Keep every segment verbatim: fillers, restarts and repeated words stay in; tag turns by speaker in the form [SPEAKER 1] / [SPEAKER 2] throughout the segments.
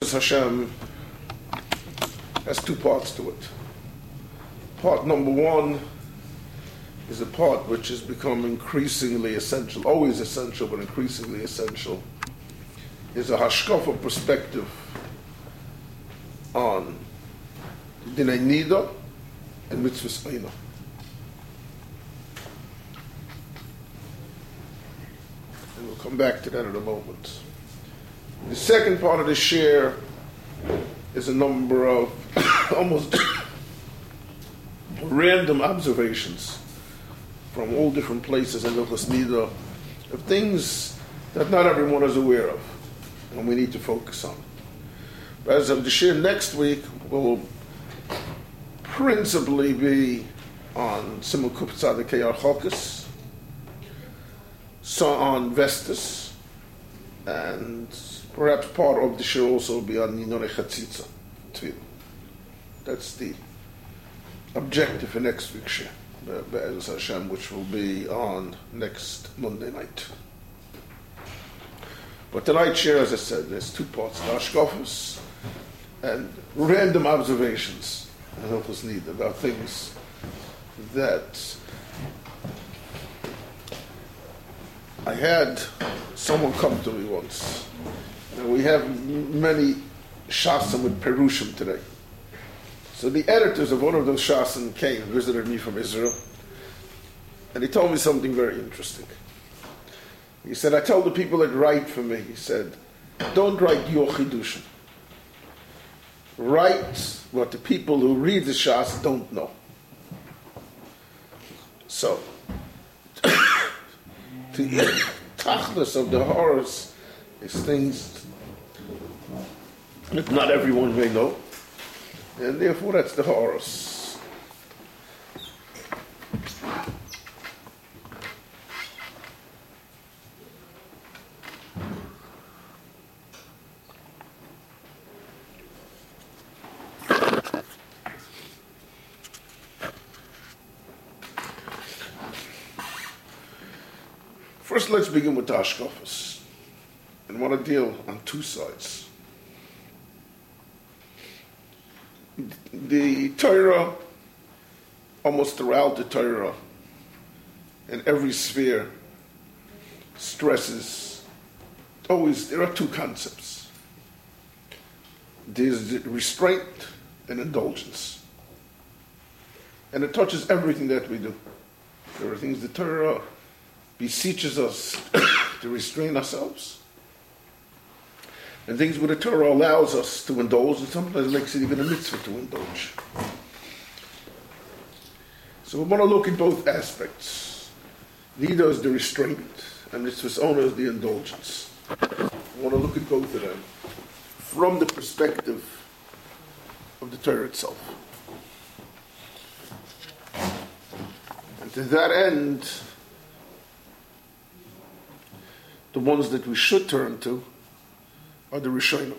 [SPEAKER 1] Be'ezus Hashem has two parts to it. Part number one is a part which has become increasingly essential, always essential, but increasingly essential, is a hashkafa perspective on Dinei Nida and Mitzvahs Eina. And we'll come back to that in a moment. The second part of the share is a number of almost random observations from all different places in Hilchos Nida of things that not everyone is aware of, and we need to focus on. But as of the share next week will principally be on Simul Kuf Tzadikei Archokus, so on Vestus, and perhaps part of the share also will be on Ninonei Chatzitza too. That's the objective for next week's share, Be'ezus Hashem, which will be on next Monday night. But tonight's share, as I said, there's two parts: the Hashkafos and random observations and Hilchos Nida about things that I had someone come to me once. Now, we have many shasim with Perushim today. So the editors of one of those shasim came, visited me from Israel, and he told me something very interesting. He said, I tell the people that write for me, he said, don't write your chidushim. Write what the people who read the shas don't know. So, the tachlis of the horrors is things that not everyone may know, and therefore that's the horrors. First, let's begin with the Hashkafos. And I want to deal on two sides. The Torah, almost throughout the Torah, in every sphere, stresses, always, there are two concepts. There's restraint and indulgence. And it touches everything that we do. There are things the Torah beseeches us to restrain ourselves, and things where the Torah allows us to indulge, and sometimes makes it even a mitzvah to indulge. So we want to look at both aspects. Nida is the restraint, and mitzvah's owner is the indulgence. We want to look at both of them from the perspective of the Torah itself. And to that end, the ones that we should turn to are the Rishonim.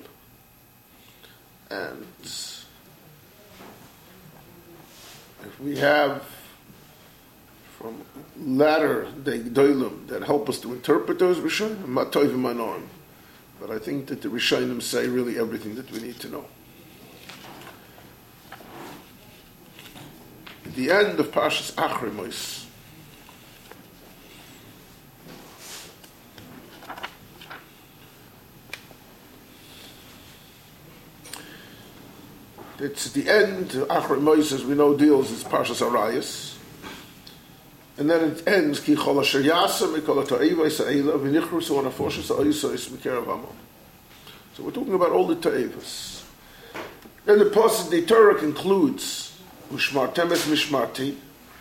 [SPEAKER 1] And if we have from latter the Gdolim that help us to interpret those Rishonim, Matovim Anoim. But I think that the Rishonim say really everything that we need to know. At the end of Parshas Acharei Mos, it's the end, Acharei Mos, as we know, deals with Parshas Arayos. And then it ends, Ki chol asher yasa mikol ha'to'evos ha'ela v'nichru so anafoshes ha'osos mikerav hamo. So we're talking about all the to'evos. Then the passage, the Torah concludes, Ushmartem es mishmarti,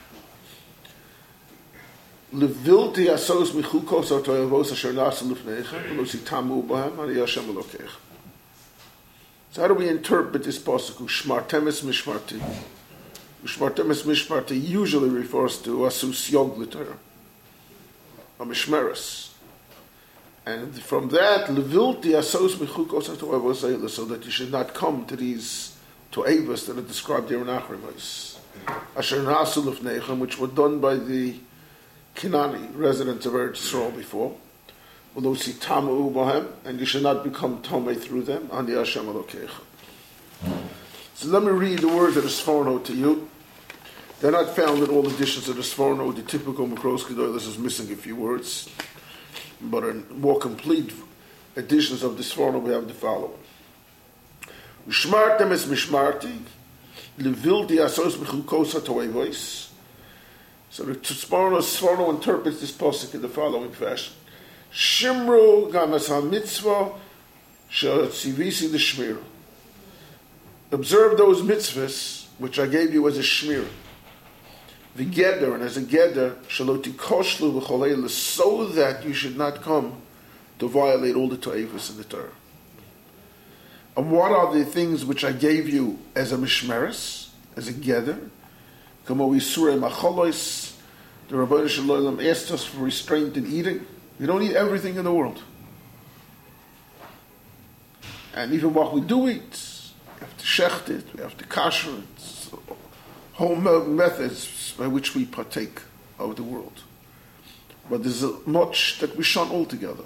[SPEAKER 1] levilti asos michukos ha'to'evos asher nasa lufnecha, v'lo sitamu b'hem, ani Hashem Elokecha. So how do we interpret this pasuk? Ushmartem es mishmarti. Ushmartem es mishmarti usually refers to asus yog l'Torah, a mishmeres, and from that levilti asos michukos ha'to'evos, so that you should not come to these to'evos that are described here in Acharei Mos, asher nasu lufnechem, which were done by the Kinani residents of Eretz Yisrael before. Although si tamu bohem, and you should not become tamei through them. Ani Hashem Elokecha. So let me read the words of the Sforno to you. They're not found in all editions of the Sforno. The typical Makros Gedolos is missing a few words, but in more complete editions of the Sforno we have the following: Mishmartem es mishmarti, levilti asos b'chukos hatoevos. So the Sforno, Sforno interprets this pasuk in the following fashion: Shimru gamas ha-mitzvah she'atzivisi l'shmiru. Observe those mitzvahs which I gave you as a shmir. V'geder, and as a geder, shaloti koshlu v'choleil, so that you should not come to violate all the ta'ivas in the Torah. And what are the things which I gave you as a mishmeres, as a geder? Kamo isurei machalois, the Rabbeinu Shalom asked us for restraint in eating. We don't eat everything in the world. And even what we do eat, we have to shecht it, we have to kasher it, so whole methods by which we partake of the world. But there's much that we shun altogether.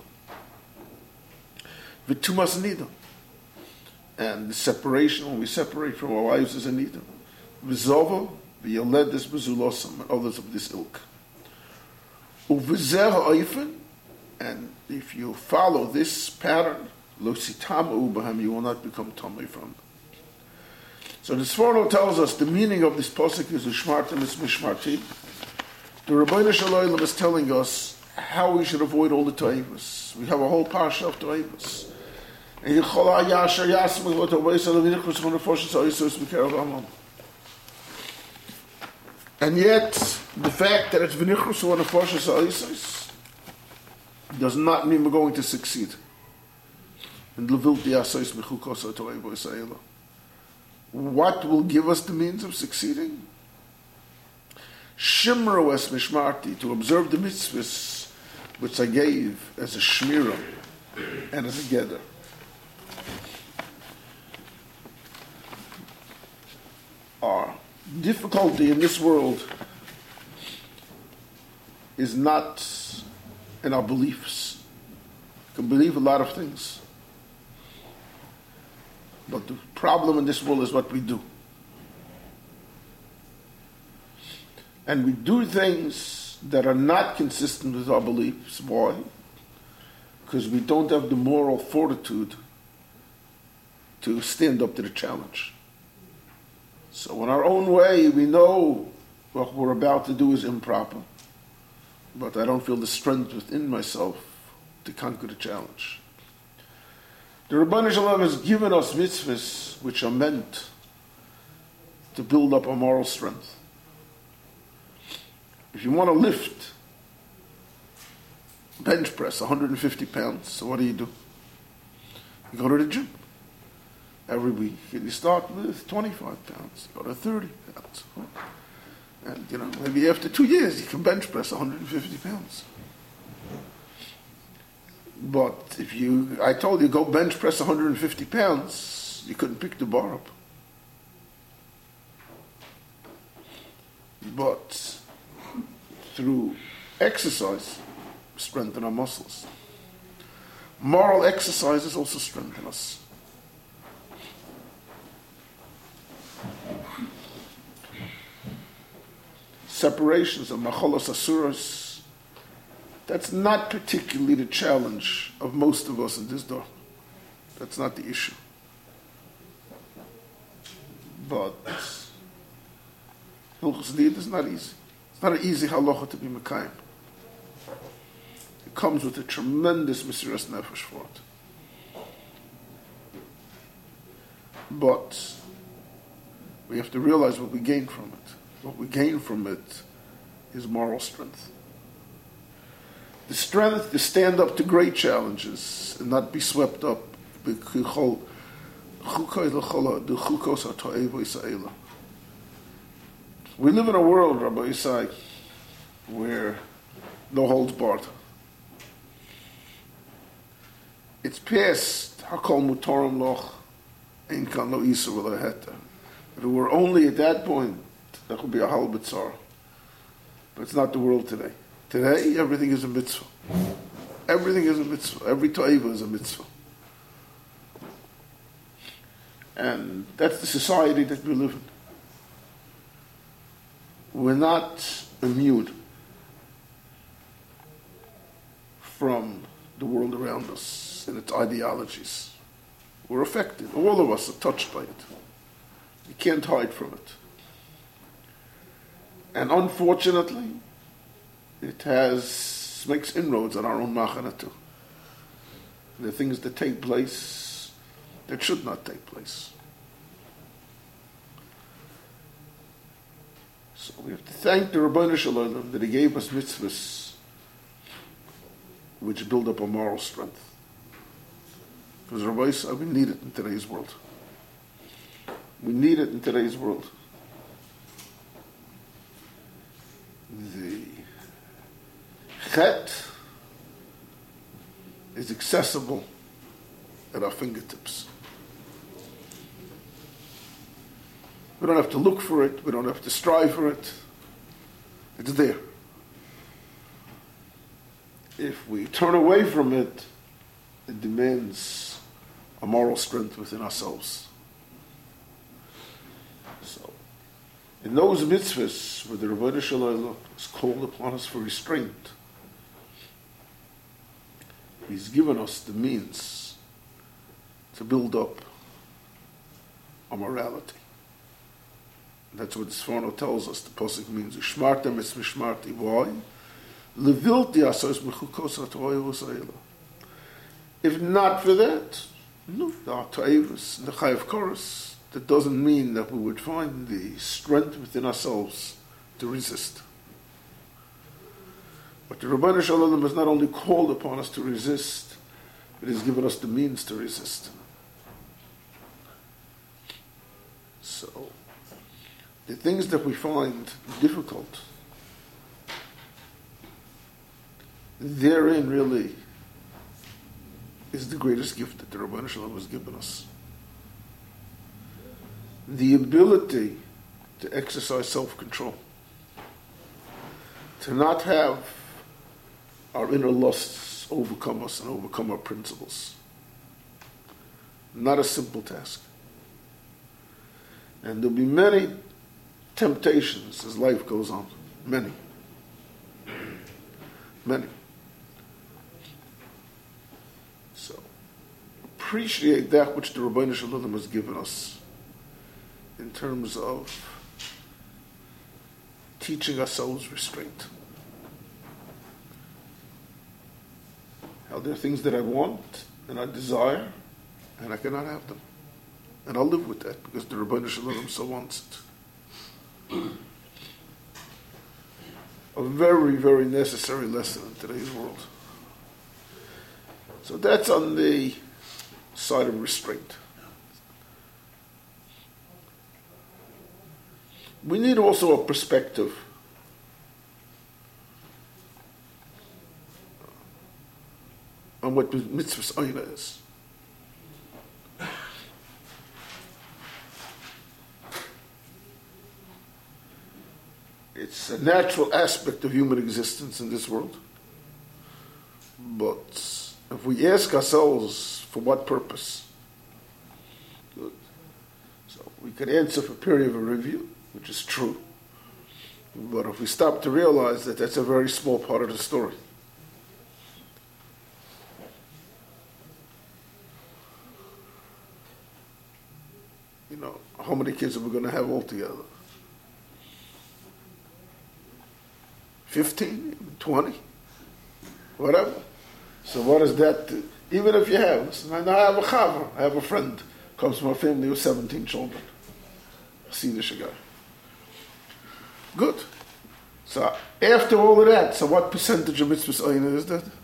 [SPEAKER 1] V'tumas nida, and the separation, when we separate from our wives, is a nida. V'zova, v'yoledes b'zulosam, and others of this ilk. U'v'zeh ha'oifen, and if you follow this pattern, lo sitamu b'hem, you will not become tamei from them. So the Sforno tells us the meaning of this pasuk is ushmartem es mishmarti. The Rabbeinu Shalom is telling us how we should avoid all the ta'ivas. We have a whole parsha of ta'ivas. And yet, the fact that it's v'nichrusu on the nefashos ha'osos does not mean we're going to succeed. And levilti asos mechukos ha'toevos ha'ela. What will give us the means of succeeding? Shimru es mishmarti, to observe the mitzvahs which I gave as a shmira and as a geder. Our difficulty in this world is not in our beliefs. You can believe a lot of things. But the problem in this world is what we do. And we do things that are not consistent with our beliefs. Why? Because we don't have the moral fortitude to stand up to the challenge. So in our own way, we know what we're about to do is improper. But I don't feel the strength within myself to conquer the challenge. The Rabbeinu Shalom has given us mitzvahs which are meant to build up our moral strength. If you want to lift, bench press one hundred fifty pounds, so what do you do? You go to the gym every week. And you start with twenty-five pounds, you go to thirty pounds. And, you know, maybe after two years you can bench press one hundred fifty pounds. But if you, I told you, go bench press one hundred fifty pounds, you couldn't pick the bar up. But through exercise, strengthen our muscles. Moral exercises also strengthen us. Separations of macholos asuros, that's not particularly the challenge of most of us in this door. That's not the issue. But Hilchos Nida is not easy. It's not an easy halacha to be mekayim. It comes with a tremendous mesiras nefesh for it. But we have to realize what we gain from it. What we gain from it is moral strength. The strength to stand up to great challenges and not be swept up. We live in a world, Rabbi Yisai, where no holds barred. It's past Hakol Mutorim Loch, Ein Kan Lo Isa V'Lo Heter. If it were only at that point, that would be a hal b'tzar. But it's not the world today. Today, everything is a mitzvah. Everything is a mitzvah. Every toiva is a mitzvah. And that's the society that we live in. We're not immune from the world around us and its ideologies. We're affected. All of us are touched by it. You can't hide from it. And unfortunately, it has makes inroads on our own machana too. There are things that take place that should not take place. So we have to thank the Ribbono Shel Olam that he gave us mitzvahs which build up a moral strength. Because Rabbi Yisrael, we need it in today's world. We need it in today's world. The chet is accessible at our fingertips. We don't have to look for it. We don't have to strive for it. It's there. If we turn away from it, it demands a moral strength within ourselves. So, in those mitzvahs where the Ribbono Shel Olam is called upon us for restraint, he's given us the means to build up our morality. That's what the Sforno tells us. The pasuk means "Ushmartem es mishmarti." Why? Levilti asos mechukos ha'torah v'sayla. If not for that, no, the Ta'ivus, the Chayav Chorus, that doesn't mean that we would find the strength within ourselves to resist. But the Ribbono Shel Olam has not only called upon us to resist, but has given us the means to resist. So, the things that we find difficult, therein really is the greatest gift that the Ribbono Shel Olam has given us. The ability to exercise self-control, to not have our inner lusts overcome us and overcome our principles. Not a simple task. And there'll be many temptations as life goes on. Many. Many. So, appreciate that which the Ribbono Shel Olam has given us in terms of teaching ourselves restraint. How there are things that I want and I desire, and I cannot have them. And I'll live with that because the Ribbono Shel Olam so wants it. A very, very necessary lesson in today's world. So that's on the side of restraint. We need also a perspective on what mitzvahs ayna is. It's a natural aspect of human existence in this world. But if we ask ourselves for what purpose, good. So we could answer for period of review, which is true. But if we stop to realize that that's a very small part of the story. You know, how many kids are we going to have altogether? fifteen, twenty, whatever. So what is that? To, even if you have, listen, I have a chaver, I have a friend, comes from a family with seventeen children. Hasidic guy. Good. So after all of that, so what percentage of mitzvahs ayna is that?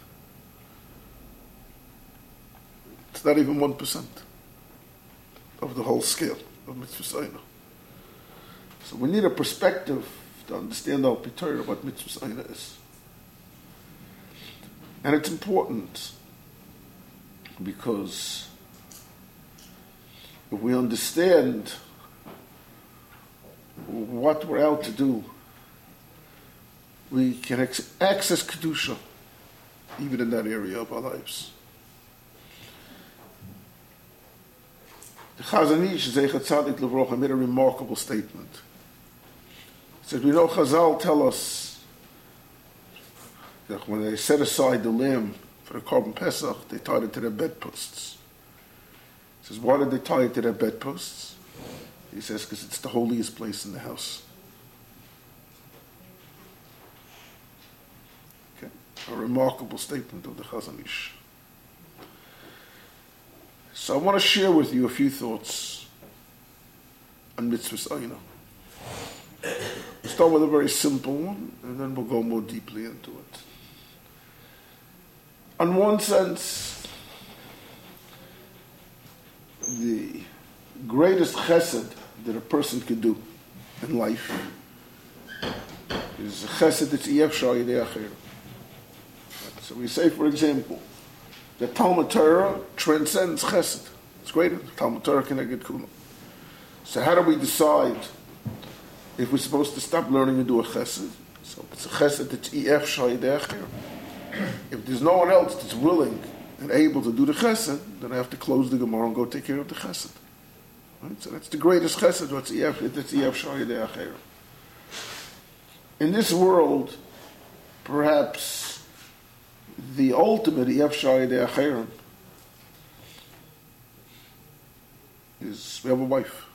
[SPEAKER 1] It's not even one percent of the whole scale of mitzvahs ayna. So we need a perspective to understand our Torah what mitzvahs ayna is. And it's important because if we understand what we're out to do, we can ex- access Kedusha even in that area of our lives. The Chazon Ish, Zeichat Tzadik Levrocha, made a remarkable statement. He said, we know Chazal tell us that when they set aside the lamb for the Korban Pesach, they tied it to their bedposts. He says, why did they tie it to their bedposts? He says, because it's the holiest place in the house. Okay, a remarkable statement of the Chazon Ish. So I want to share with you a few thoughts on Mitzvahs Ayna. We'll start with a very simple one, and then we'll go more deeply into it. On one sense, the greatest chesed that a person can do in life is a chesed that's iyef shayidei acher. So we say, for example, the Talmud Torah transcends chesed. It's greater. The Talmud Torah can get kulam. So how do we decide if we're supposed to stop learning and do a chesed? So it's a chesed that's iyef shayidei acher. If there's no one else that's willing and able to do the chesed, then I have to close the Gemara and go take care of the chesed. Right? So that's the greatest chesed, what's iyef, that's iyef shayidei acher. In this world, perhaps the ultimate iyef shayidei acher is we have a wife.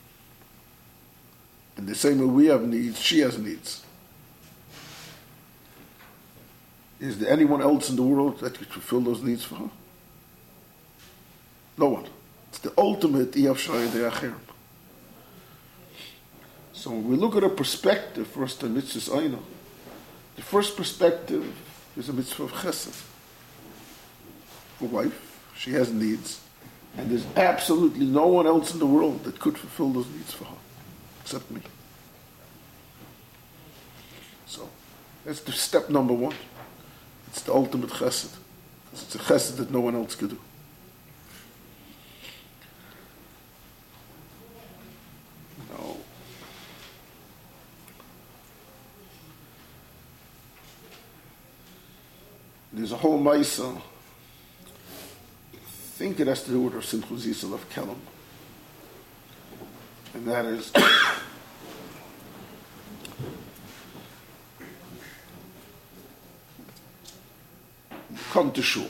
[SPEAKER 1] And the same way we have needs, she has needs. Is there anyone else in the world that could fulfill those needs for her? No one. It's the ultimate iyef shayidei acher. So when we look at a perspective first on Mitzvahs Ayna, the first perspective is a mitzvah of chesed. A wife, she has needs, and there's absolutely no one else in the world that could fulfill those needs for her, except me. So that's the step number one. It's the ultimate chesed. It's a chesed that no one else could do. No. There's a whole Maisa. I think it has to do with Rav Simcha Zisel of Kelm. And that is come to shul.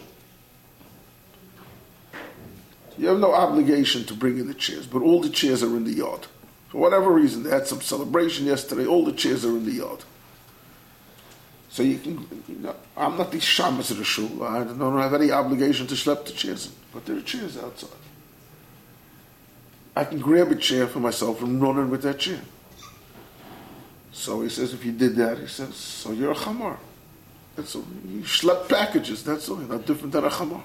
[SPEAKER 1] You have no obligation to bring in the chairs, but all the chairs are in the yard. For whatever reason, they had some celebration yesterday, all the chairs are in the yard. So you can, you know, I'm not the shamas of the shul, I don't have any obligation to schlep the chairs in, but there are chairs outside. I can grab a chair for myself and run in with that chair. So he says, if you did that, he says, so you're a chamar. That's all. You schlep packages, that's all. You're not different than a chamar.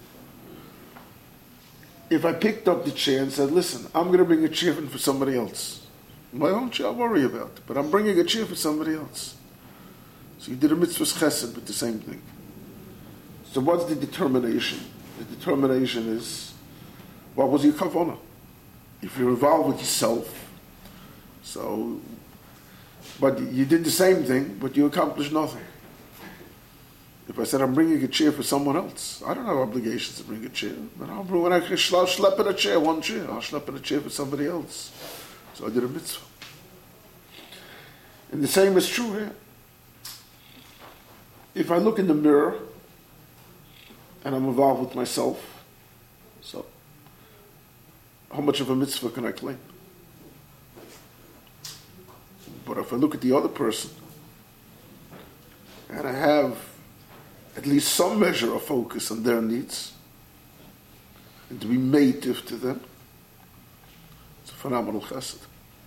[SPEAKER 1] If I picked up the chair and said, listen, I'm going to bring a chair in for somebody else. My own chair, I'll worry about it. But I'm bringing a chair for somebody else. So you did a mitzvah chesed with the same thing. So what's the determination? The determination is, what was your kavanah? If you're involved with yourself, so, but you did the same thing, but you accomplished nothing. If I said I'm bringing a chair for someone else, I don't have obligations to bring a chair. But I'll bring, when I can schlep in a chair, one chair, I'll schlep in a chair for somebody else. So I did a mitzvah. And the same is true here. If I look in the mirror and I'm involved with myself, so how much of a mitzvah can I claim? But if I look at the other person and I have at least some measure of focus on their needs and to be native to them, it's a phenomenal chesed.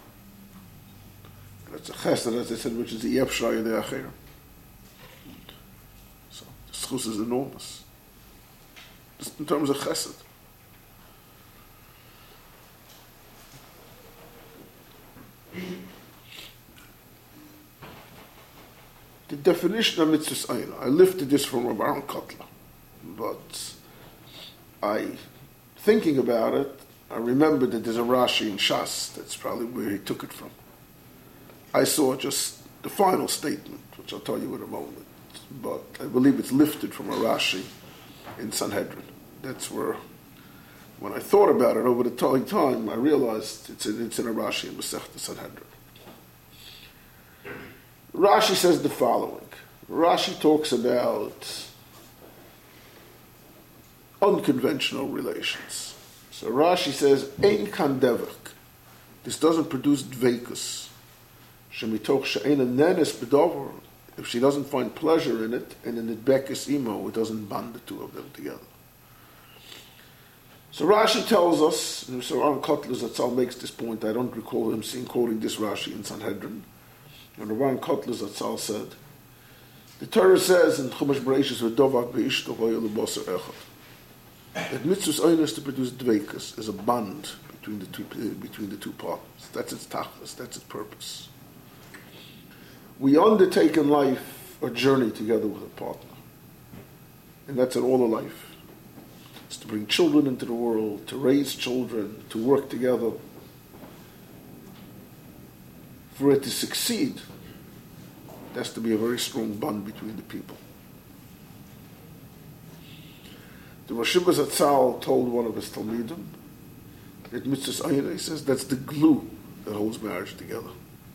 [SPEAKER 1] And it's a chesed, as I said, which is the iyef shayidei acher. So the schus is enormous. Just in terms of chesed. The definition of mitzvahs ayna, I lifted this from Rav Aaron Kotler, but I, thinking about it, I remembered that there's a Rashi in Shas, that's probably where he took it from. I saw just the final statement, which I'll tell you in a moment. but I believe it's lifted from a Rashi in Sanhedrin. That's where, when I thought about it over the time, I realized it's in, it's in a Rashi in Masechta Sanhedrin. Rashi says the following. Rashi talks about unconventional relations. So Rashi says, Ein kan devek. This doesn't produce dveikus. Shemitoch she'ena nenes bedover. If she doesn't find pleasure in it, and in the bekes imo, it doesn't bond the two of them together. So Rashi tells us, and Sir Aaron Kotler Zatzal makes this point, I don't recall him seeing quoting this Rashi in Sanhedrin, and Aaron Kotler Zatzal said, the Torah says in Chumash Bereishis v'dovak be'ishto hoya l'boser echad, that mitzvahs oinus to produce dveikus is a bond between the two between the two partners. That's its tachlis, that's its purpose. We undertake in life a journey together with a partner, and that's in all of life. It's to bring children into the world, to raise children, to work together. For it to succeed, there has to be a very strong bond between the people. The Rosh Zatzal told one of his Talmidim, at Mitzvahs Ayna, he says, that's the glue that holds marriage together.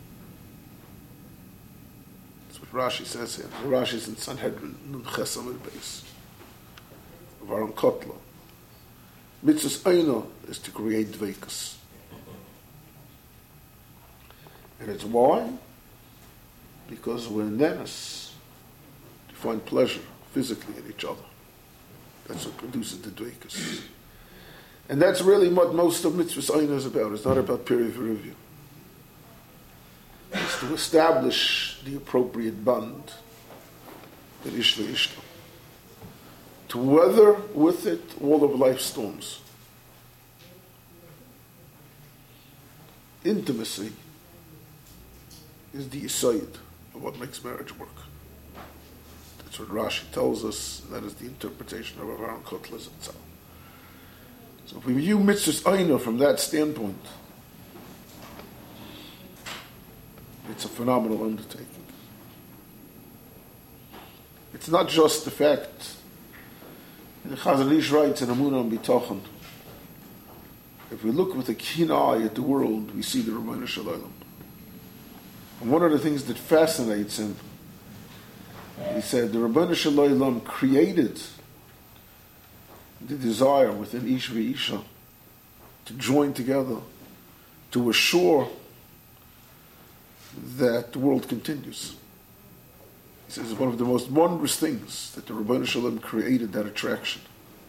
[SPEAKER 1] That's what Rashi says here. The Rashi is in Sanhedrin, Nun Chesam el Beis, of Aaron Kotler. Mitzvahs Ayna is to create dveikus. And it's why? Because we're nenes to find pleasure physically in each other. That's what produces the dveikus. And that's really what most of Mitzvahs Ayna is about. It's not about peer review. It's to establish the appropriate bond that Ishla Ishla. To weather with it all of life's storms. Intimacy is the aside of what makes marriage work. That's what Rashi tells us, and that is the interpretation of Aaron Kotler Zatzal. So if we view Mitzvahs Ayna from that standpoint, it's a phenomenal undertaking. It's not just the fact, the Chazon Ish writes in Amunah and Bitochen, if we look with a keen eye at the world, we see the Ribbono Shel Olam. And one of the things that fascinates him, he said, the Ribbono Shel Olam created the desire within Ish v'Isha to join together, to assure that the world continues. He says it's one of the most wondrous things that the Ribbono Shel Olam created that attraction.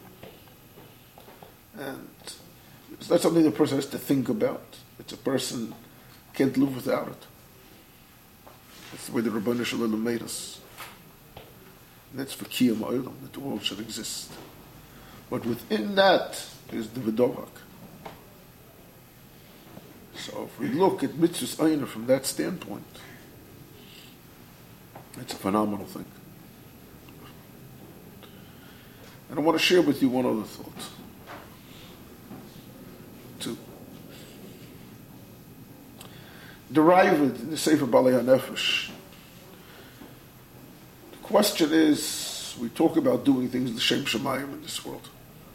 [SPEAKER 1] And it's not something the person has to think about. It's a person can't live without it. That's the way the Ribbono Shel Olam made us. And that's for Kiyam Ha'olam, that the world should exist. But within that is the V'dovak. So if we look at Mitzvahs Ayna from that standpoint, it's a phenomenal thing. And I want to share with you one other thought. Two. Derived in the Sefer Balei HaNefesh. The question is, we talk about doing things l'shem shamayim in this world.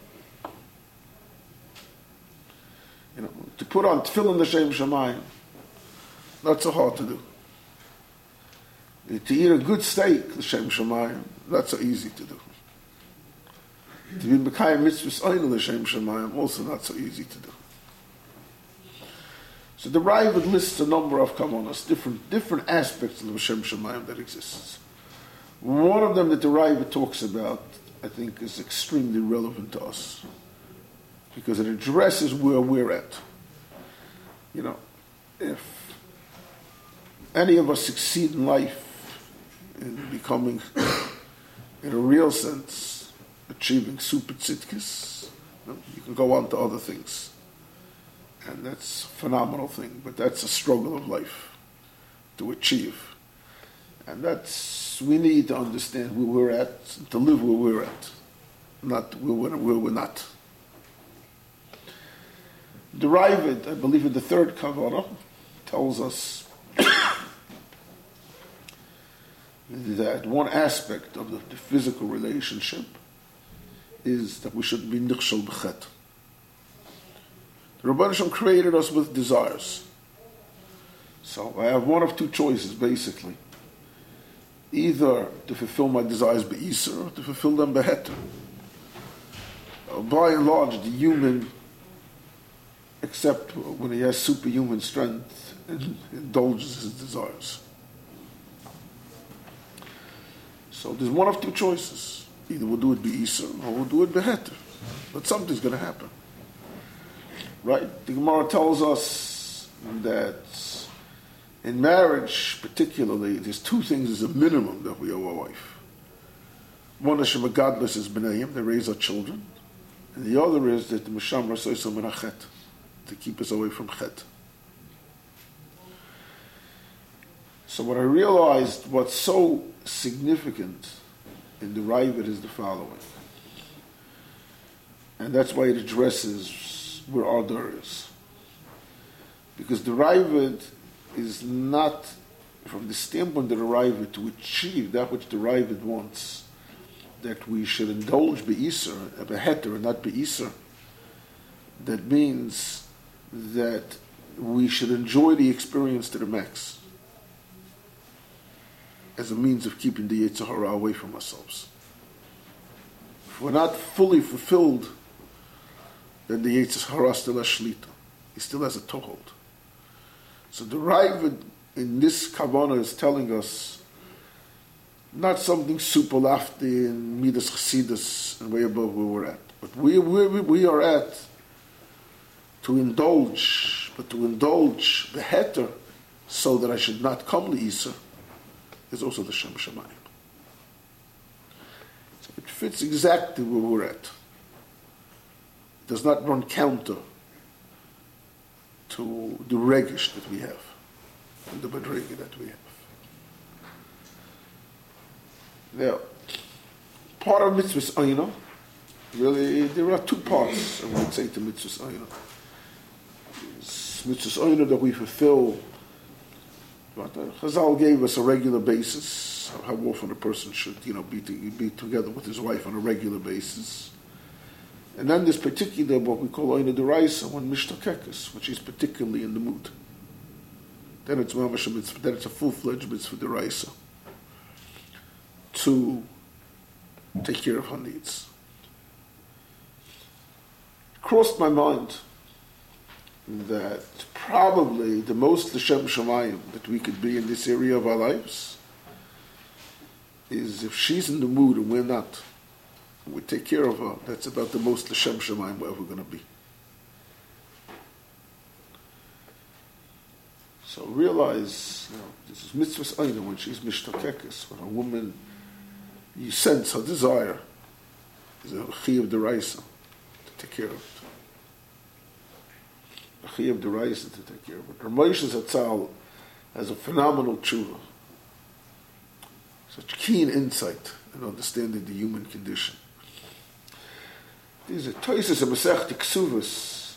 [SPEAKER 1] You know, to put on tefillin l'shem shamayim, not so hard to do. To eat a good steak l'shem shamayim, not so easy to do. To be mekayim mitzvahs ayna l'shem shamayim, also not so easy to do. So the Raavad lists a number of kavanos, different different aspects of l'shem shamayim that exists. One of them that the Raavad talks about, I think, is extremely relevant to us because it addresses where we're at. You know, if any of us succeed in life in becoming, in a real sense, achieving super tzidkis, you know, you can go on to other things. And that's a phenomenal thing, but that's a struggle of life to achieve. And that's, we need to understand where we're at, to live where we're at, not where we're, where we're not. The Raavad, I believe in the third kavanah, tells us that one aspect of the, the physical relationship is that we should be nichshol b'chet. The Rebbeinu Shem created us with desires. So I have one of two choices, basically. Either to fulfill my desires be'isr, or to fulfill them beheter. Uh, by and large, the human, except when he has superhuman strength, indulges his desires. So there's one of two choices. Either we'll do it be'isr, or we'll do it beheter. But something's going to happen. Right? The Gemara tells us that in marriage, particularly, there's two things as a minimum that we owe our wife. One is shemagadlis is b'nayim, they raise our children, and the other is that the misham rasoisam min hachet, to keep us away from chet. So what I realized, what's so significant in the Raavad is the following, and that's why it addresses where Ardor is, because the Raavad is not, from the standpoint of the Raavad, to achieve that which the Raavad wants, that we should indulge be'isr, beheter, and not be'isr. That means that we should enjoy the experience to the max as a means of keeping the Yetzer Hara away from ourselves. If we're not fully fulfilled, then the Yetzer Hara still has shlita. He still has a toehold. So the Raavad in this Kavanah is telling us not something super lofty in Midas Chassidus and way above where we're at. But we, we, we are at to indulge, but to indulge the heter so that I should not come to Isa is also the Shem Shemayim. So it fits exactly where we're at. It does not run counter to the regish that we have, and the madriga that we have. Now, part of mitzvahs ayna, really, there are two parts, I would say, to mitzvahs ayna. Mitzvahs ayna that we fulfill, but uh, Chazal gave us a regular basis, how often a person should, you know, be, to, be together with his wife on a regular basis. And then there's particular what we call Oyna Deraisa, one Mishtakekis, which is particularly in the mood. Then it's Mamash mitzvah, then it's a full-fledged mitzvah Deraisa to take care of her needs. It crossed my mind that probably the most L'Shem Shemayim that we could be in this area of our lives is if she's in the mood and we're not. We take care of her. That's about the most L'Shem Shemayim we're ever going to be. So realize, you know, this is mitzvahs ayna when she's mishtakekes, when a woman, you sense her desire, is a chiyuv deraisa to take care of it. A chiyuv deraisa to take care of it. Ramosha Zatzal has a phenomenal tshuva, such keen insight in understanding the human condition. These are Toises and Masech Ksuvas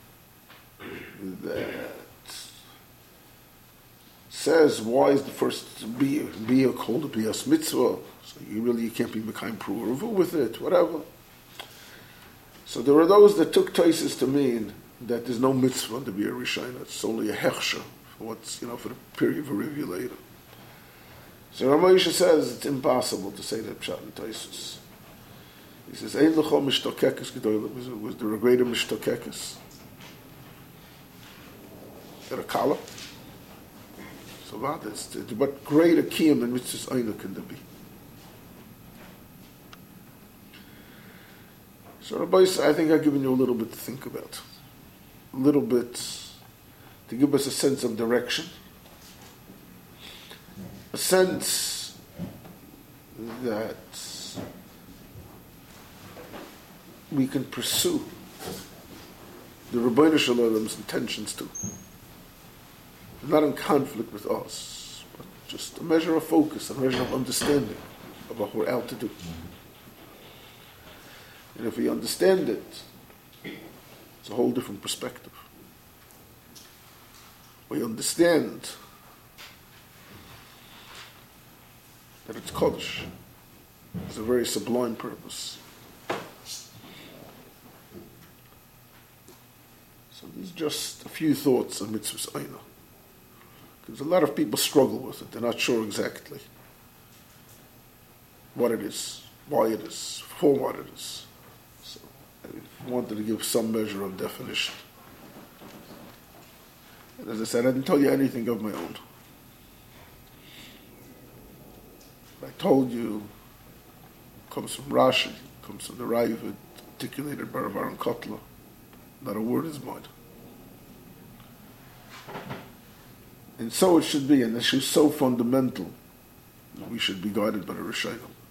[SPEAKER 1] that says why is the first bia, bia called a bias mitzvah? So you really you can't be mekayim pruruvu with it, whatever. So there are those that took Toises to mean that there's no mitzvah on the bia rishayna. It's only a hechsher for what's you know for the period of a review later. So Ramosha says it's impossible to say that pshat in Toises. He says, Ein l'cho mishtokekes gedolim. Was there a greater mishtokekes? Is that a kala? So what? It's, what greater kiyum and mitzvahs ayna can there be? So Rabbi, I think I've given you a little bit to think about. A little bit to give us a sense of direction. A sense that we can pursue the Rebbeinu Shalom's intentions too. Not in conflict with us, but just a measure of focus, a measure of understanding of what we're out to do. And if we understand it, it's a whole different perspective. We understand that it's Kodesh. It's a very sublime purpose. So these are just a few thoughts on Mitzvahs Eina. Because a lot of people struggle with it. They're not sure exactly what it is, why it is, for what it is. So I wanted to give some measure of definition. And as I said, I didn't tell you anything of my own. I told you it comes from Rashi, it comes from the Raavad, articulated by Rav Aaron Kotler. Not a word is mine. And so it should be, and this is so fundamental that we should be guided by the Rishonim.